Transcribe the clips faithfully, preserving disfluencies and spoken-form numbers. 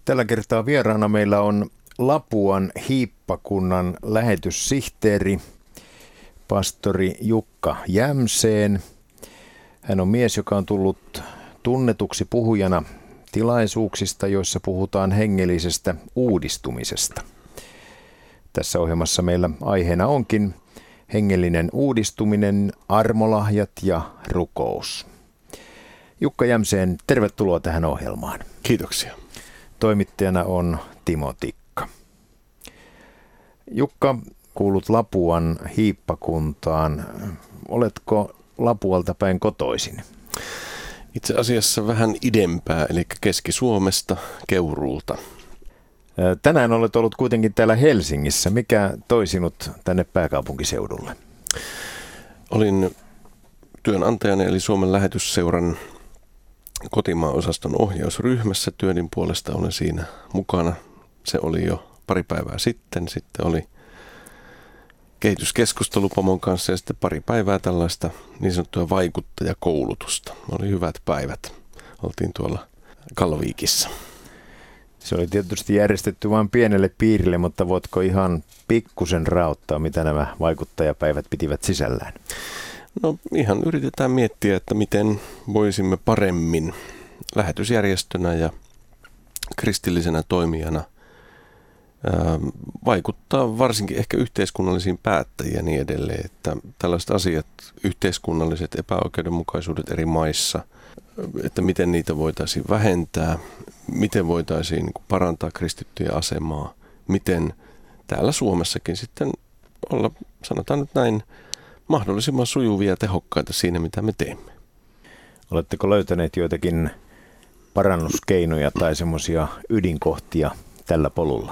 Tällä kertaa vieraana meillä on Lapuan hiippakunnan lähetyssihteeri, pastori Jukka Jämseen. Hän on mies, joka on tullut tunnetuksi puhujana tilaisuuksista, joissa puhutaan hengellisestä uudistumisesta. Tässä ohjelmassa meillä aiheena onkin hengellinen uudistuminen, armolahjat ja rukous. Jukka Jämseen, tervetuloa tähän ohjelmaan. Kiitoksia. Toimittajana on Timo Tikka. Jukka, kuulut Lapuan hiippakuntaan. Oletko Lapualta päin kotoisin? Itse asiassa vähän idempää, eli Keski-Suomesta, Keuruulta. Tänään olet ollut kuitenkin täällä Helsingissä. Mikä toi sinut tänne pääkaupunkiseudulle? Olin työnantajani eli Suomen Lähetysseuran kotimaan-osaston ohjausryhmässä. Työnin puolesta olen siinä mukana. Se oli jo pari päivää sitten. Sitten oli kehityskeskustelu pomon kanssa ja sitten pari päivää tällaista niin sanottua vaikuttajakoulutusta. Oli hyvät päivät. Oltiin tuolla Kalviikissa. Se oli tietysti järjestetty vain pienelle piirille, mutta voitko ihan pikkusen raottaa, mitä nämä vaikuttajapäivät pitivät sisällään? No ihan yritetään miettiä, että miten voisimme paremmin lähetysjärjestönä ja kristillisenä toimijana ää, vaikuttaa varsinkin ehkä yhteiskunnallisiin päättäjiin ja niin edelleen, että tällaiset asiat, yhteiskunnalliset epäoikeudenmukaisuudet eri maissa, että miten niitä voitaisiin vähentää, miten voitaisiin niin kuin parantaa kristittyjen asemaa, miten täällä Suomessakin sitten olla, sanotaan nyt näin, mahdollisimman sujuvia ja tehokkaita siinä, mitä me teemme. Oletteko löytäneet joitakin parannuskeinoja tai semmoisia ydinkohtia tällä polulla?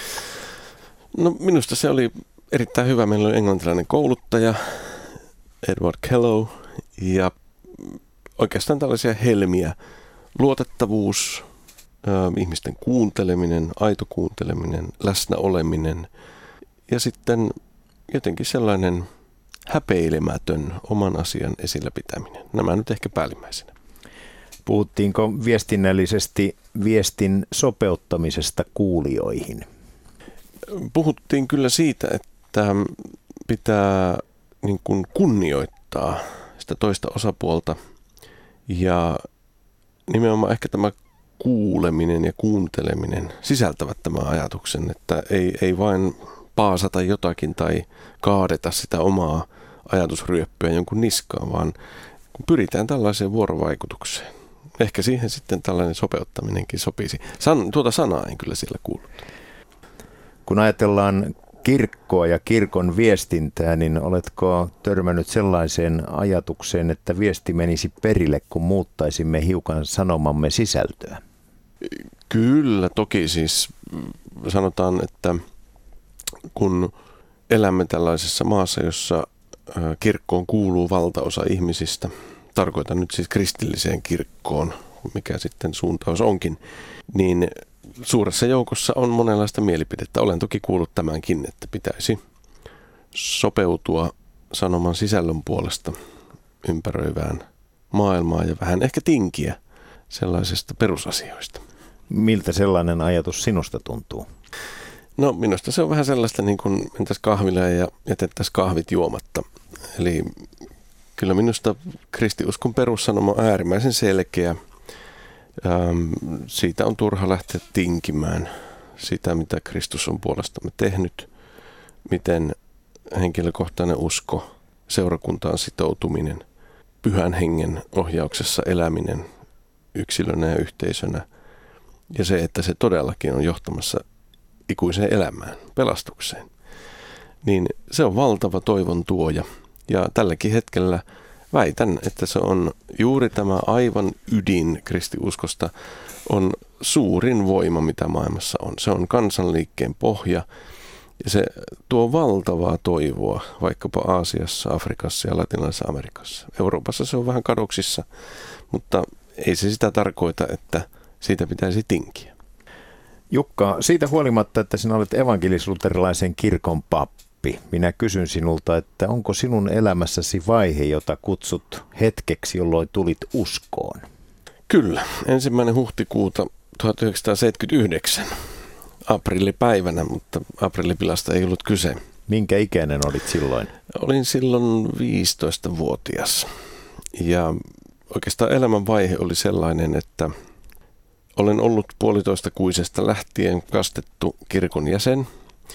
No minusta se oli erittäin hyvä. Meillä oli englantilainen kouluttaja Edward Kellow ja oikeastaan tällaisia helmiä. Luotettavuus, äh, ihmisten kuunteleminen, aito kuunteleminen, läsnä oleminen ja sitten jotenkin sellainen häpeilemätön oman asian esillä pitäminen. Nämä nyt ehkä päällimmäisenä. Puhuttiinko viestinnällisesti viestin sopeuttamisesta kuulijoihin? Puhuttiin kyllä siitä, että pitää niin kuin kunnioittaa sitä toista osapuolta ja nimenomaan ehkä tämä kuuleminen ja kuunteleminen sisältävät tämän ajatuksen, että ei, ei vain paasata jotakin tai kaadeta sitä omaa ajatusryöppyä jonkun niskaan, vaan kun pyritään tällaiseen vuorovaikutukseen. Ehkä siihen sitten tällainen sopeuttaminenkin sopisi. San, tuota sanaa en kyllä siellä kuullut. Kun ajatellaan kirkkoa ja kirkon viestintää, niin oletko törmännyt sellaiseen ajatukseen, että viesti menisi perille, kun muuttaisimme hiukan sanomamme sisältöä? Kyllä, toki siis sanotaan, että kun elämme tällaisessa maassa, jossa kirkkoon kuuluu valtaosa ihmisistä, tarkoitan nyt siis kristilliseen kirkkoon, mikä sitten suuntaus onkin, niin suuressa joukossa on monenlaista mielipidettä. Olen toki kuullut tämänkin, että pitäisi sopeutua sanoman sisällön puolesta ympäröivään maailmaan ja vähän ehkä tinkiä sellaisesta perusasioista. Miltä sellainen ajatus sinusta tuntuu? No minusta se on vähän sellaista niin kuin mentäisiin kahvilaan ja jätettäisiin kahvit juomatta. Eli kyllä minusta kristiuskon perussanoma on äärimmäisen selkeä. Ähm, siitä on turha lähteä tinkimään sitä, mitä Kristus on puolestamme tehnyt, miten henkilökohtainen usko, seurakuntaan sitoutuminen, pyhän hengen ohjauksessa eläminen yksilönä ja yhteisönä ja se, että se todellakin on johtamassa ikuiseen elämään, pelastukseen, niin se on valtava toivon tuoja. Ja tälläkin hetkellä väitän, että se on juuri tämä aivan ydin kristiuskosta, on suurin voima, mitä maailmassa on. Se on kansanliikkeen pohja ja se tuo valtavaa toivoa vaikkapa Aasiassa, Afrikassa ja Latinalaisessa Amerikassa. Euroopassa se on vähän kadoksissa, mutta ei se sitä tarkoita, että siitä pitäisi tinkiä. Jukka, siitä huolimatta, että sinä olet evankelis-luterilaisen kirkon pappi, minä kysyn sinulta, että onko sinun elämässäsi vaihe, jota kutsut hetkeksi, jolloin tulit uskoon? Kyllä. Ensimmäinen huhtikuuta tuhatyhdeksänsataaseitsemänkymmentäyhdeksän aprillipäivänä, mutta aprillipilasta ei ollut kyse. Minkä ikäinen olit silloin? Olin silloin viisitoistavuotias ja oikeastaan elämänvaihe oli sellainen, että olen ollut puolitoista kuisesta lähtien kastettu kirkon jäsen,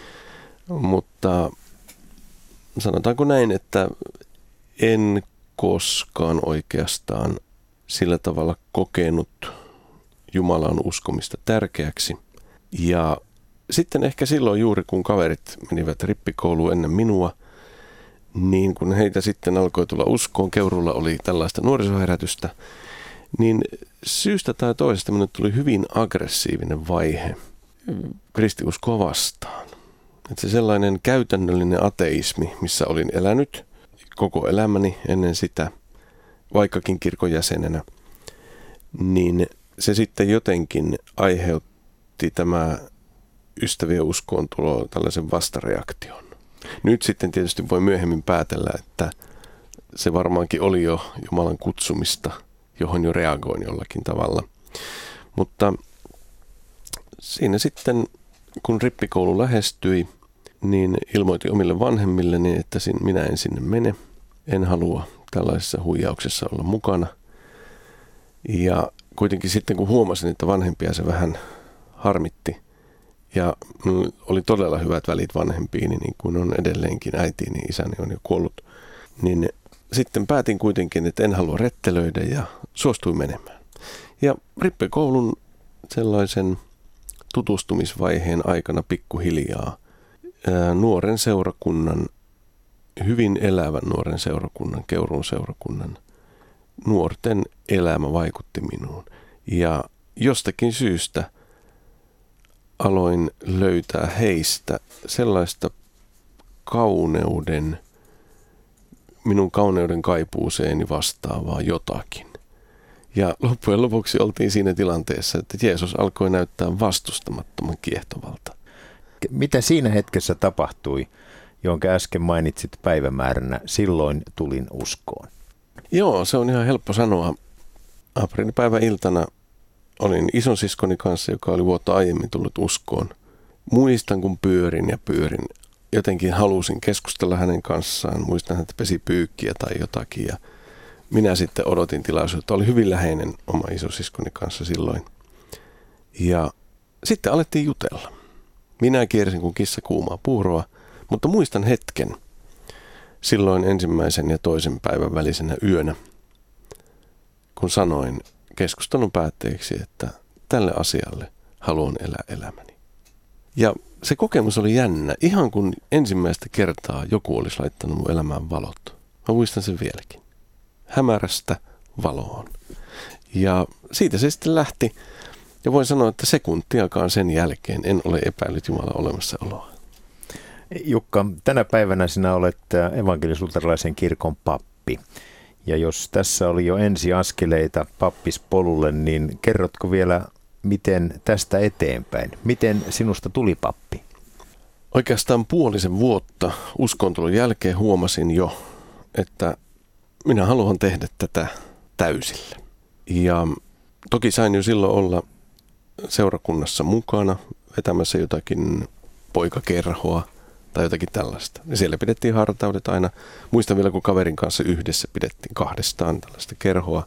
mutta sanotaanko näin, että en koskaan oikeastaan sillä tavalla kokenut Jumalan uskomista tärkeäksi. Ja sitten ehkä silloin juuri kun kaverit menivät rippikouluun ennen minua, niin kun heitä sitten alkoi tulla uskoon, Keuruulla oli tällaista nuorisoherätystä, niin syystä tai toisesta minulle tuli hyvin aggressiivinen vaihe kristiuskoa vastaan. Että se sellainen käytännöllinen ateismi, missä olin elänyt koko elämäni ennen sitä, vaikkakin kirkon jäsenenä, niin se sitten jotenkin aiheutti tämä ystävien uskoon tulo tällaisen vastareaktion. Nyt sitten tietysti voi myöhemmin päätellä, että se varmaankin oli jo Jumalan kutsumista, johon jo reagoin jollakin tavalla. Mutta siinä sitten, kun rippikoulu lähestyi, niin ilmoitin omille vanhemmilleni, että minä en sinne mene. En halua tällaisessa huijauksessa olla mukana. Ja kuitenkin sitten, kun huomasin, että vanhempia se vähän harmitti, ja oli todella hyvät välit vanhempiini, niin kuin on edelleenkin äitiini, isäni on jo kuollut, niin sitten päätin kuitenkin, että en halua rettelöidä ja suostuin menemään. Ja rippikoulun sellaisen tutustumisvaiheen aikana pikkuhiljaa ää, nuoren seurakunnan, hyvin elävän nuoren seurakunnan, Keuruun seurakunnan nuorten elämä vaikutti minuun. Ja jostakin syystä aloin löytää heistä sellaista kauneuden, minun kauneuden kaipuuseeni vastaavaa jotakin. Ja loppujen lopuksi oltiin siinä tilanteessa, että Jeesus alkoi näyttää vastustamattoman kiehtovalta. Mitä siinä hetkessä tapahtui, jonka äsken mainitsit päivämääränä, silloin tulin uskoon? Joo, se on ihan helppo sanoa. Aprillipäivän iltana olin isonsiskoni kanssa, joka oli vuotta aiemmin tullut uskoon. Muistan, kun pyörin ja pyörin. Jotenkin halusin keskustella hänen kanssaan. Muistan, että pesi pyykkiä tai jotakin. Ja minä sitten odotin tilaisuutta. Oli hyvin läheinen oma isosiskoni kanssa silloin. Ja sitten alettiin jutella. Minä kiersin kuin kissa kuumaa puuroa, mutta muistan hetken silloin ensimmäisen ja toisen päivän välisenä yönä, kun sanoin keskustelun päätteeksi, että tälle asialle haluan elää elämäni. Ja se kokemus oli jännä, ihan kun ensimmäistä kertaa joku olisi laittanut mun elämään valot. Mä muistan sen vieläkin. Hämärästä valoon. Ja siitä se sitten lähti. Ja voin sanoa, että sekuntiakaan sen jälkeen en ole epäillyt Jumalan olemassaoloa. Jukka, tänä päivänä sinä olet evankelis-luterilaisen kirkon pappi. Ja jos tässä oli jo ensiaskeleita pappispolulle, niin kerrotko vielä, miten tästä eteenpäin? Miten sinusta tuli pappi? Oikeastaan puolisen vuotta uskontulon jälkeen huomasin jo, että minä haluan tehdä tätä täysillä. Ja toki sain jo silloin olla seurakunnassa mukana vetämässä jotakin poikakerhoa tai jotakin tällaista. Ja siellä pidettiin hartaudet aina. Muistan vielä, kun kaverin kanssa yhdessä pidettiin kahdestaan tällaista kerhoa.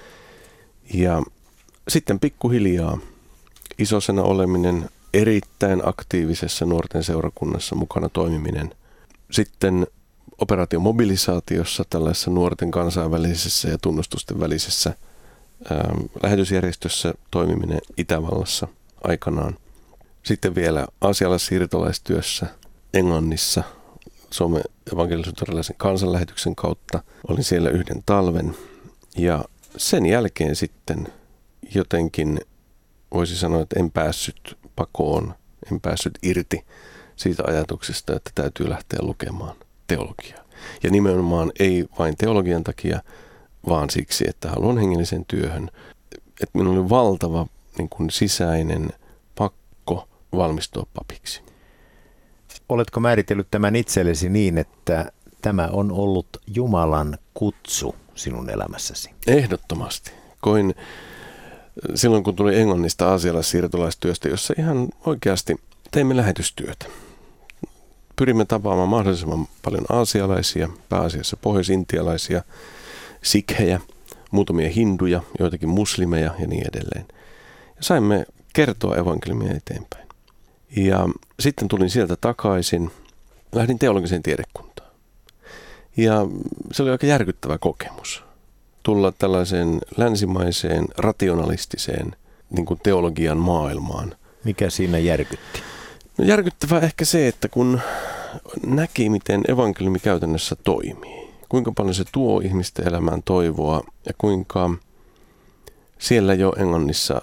Ja sitten pikkuhiljaa isosena oleminen, erittäin aktiivisessa nuorten seurakunnassa mukana toimiminen. Sitten operaatiomobilisaatiossa, tällaisessa nuorten kansainvälisessä ja tunnustusten välisessä ää, lähetysjärjestössä toimiminen Itävallassa aikanaan. Sitten vielä aasialais-siirtolaistyössä Englannissa Suomen evankelis-luterilaisen kansanlähetyksen kautta. Olin siellä yhden talven ja sen jälkeen sitten jotenkin voisi sanoa, että en päässyt pakoon, en päässyt irti siitä ajatuksesta, että täytyy lähteä lukemaan teologiaa. Ja nimenomaan ei vain teologian takia, vaan siksi, että haluan hengelliseen työhön. Että minulla oli valtava niin kuin sisäinen pakko valmistua papiksi. Oletko määritellyt tämän itsellesi niin, että tämä on ollut Jumalan kutsu sinun elämässäsi? Ehdottomasti. Koin silloin kun tuli Englannista aasialaissiirtolaistyöstä, jossa ihan oikeasti teimme lähetystyötä. Pyrimme tapaamaan mahdollisimman paljon aasialaisia, pääasiassa pohjoisintialaisia, sikhejä, muutamia hinduja, joitakin muslimeja ja niin edelleen. Ja saimme kertoa evankeliumia eteenpäin. Ja sitten tulin sieltä takaisin, lähdin teologiseen tiedekuntaan. Ja se oli aika järkyttävä kokemus. Tulla tällaiseen länsimaiseen, rationalistiseen niin kuin teologian maailmaan. Mikä siinä järkytti? No järkyttävää ehkä se, että kun näki, miten evankeliumi käytännössä toimii. Kuinka paljon se tuo ihmisten elämään toivoa ja kuinka siellä jo Englannissa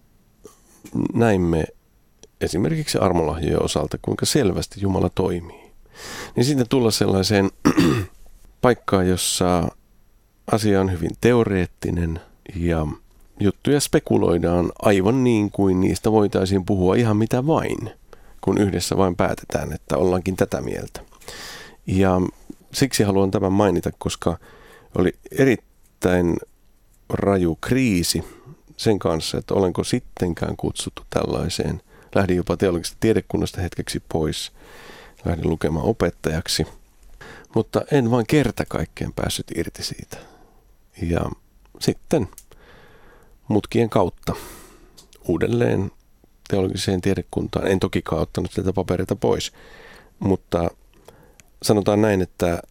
näimme esimerkiksi armolahjojen osalta, kuinka selvästi Jumala toimii. Niin sitten tulla sellaiseen paikkaan, jossa asia on hyvin teoreettinen ja juttuja spekuloidaan aivan niin kuin niistä voitaisiin puhua ihan mitä vain, kun yhdessä vain päätetään, että ollaankin tätä mieltä. Ja siksi haluan tämän mainita, koska oli erittäin raju kriisi sen kanssa, että olenko sittenkään kutsuttu tällaiseen. Lähdin jopa teologisesta tiedekunnasta hetkeksi pois, lähdin lukemaan opettajaksi, mutta en vain kerta kaikkeen päässyt irti siitä. Ja sitten mutkien kautta uudelleen teologiseen tiedekuntaan. En tokikaan ottanut tätä papereita pois, mutta sanotaan näin, että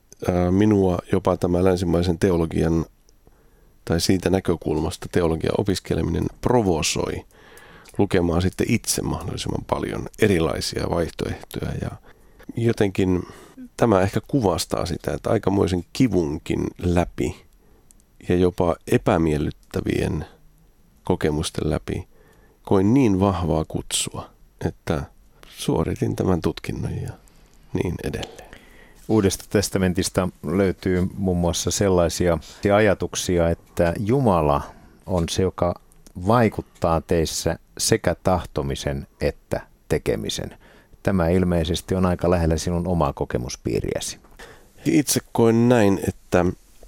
minua jopa tämä länsimaisen teologian tai siitä näkökulmasta teologian opiskeleminen provosoi lukemaan sitten itse mahdollisimman paljon erilaisia vaihtoehtoja. Ja jotenkin tämä ehkä kuvastaa sitä, että aikamoisen kivunkin läpi ja jopa epämiellyttävien kokemusten läpi koin niin vahvaa kutsua, että suoritin tämän tutkinnon ja niin edelleen. Uudesta testamentista löytyy muun muassa sellaisia ajatuksia, että Jumala on se, joka vaikuttaa teissä sekä tahtomisen että tekemisen. Tämä ilmeisesti on aika lähellä sinun omaa kokemuspiiriäsi. Itse koen näin, että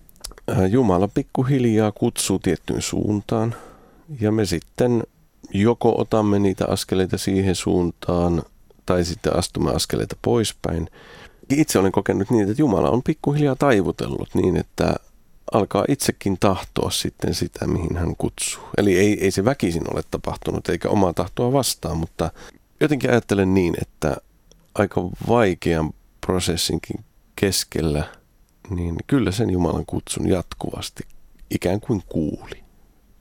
Jumala pikkuhiljaa kutsuu tiettyyn suuntaan ja me sitten joko otamme niitä askeleita siihen suuntaan tai sitten astumme askeleita poispäin. Itse olen kokenut niin, että Jumala on pikkuhiljaa taivutellut niin, että alkaa itsekin tahtoa sitten sitä, mihin hän kutsuu. Eli ei, ei se väkisin ole tapahtunut eikä omaa tahtoa vastaan, mutta jotenkin ajattelen niin, että aika vaikean prosessinkin keskellä, niin kyllä sen Jumalan kutsun jatkuvasti ikään kuin kuuli.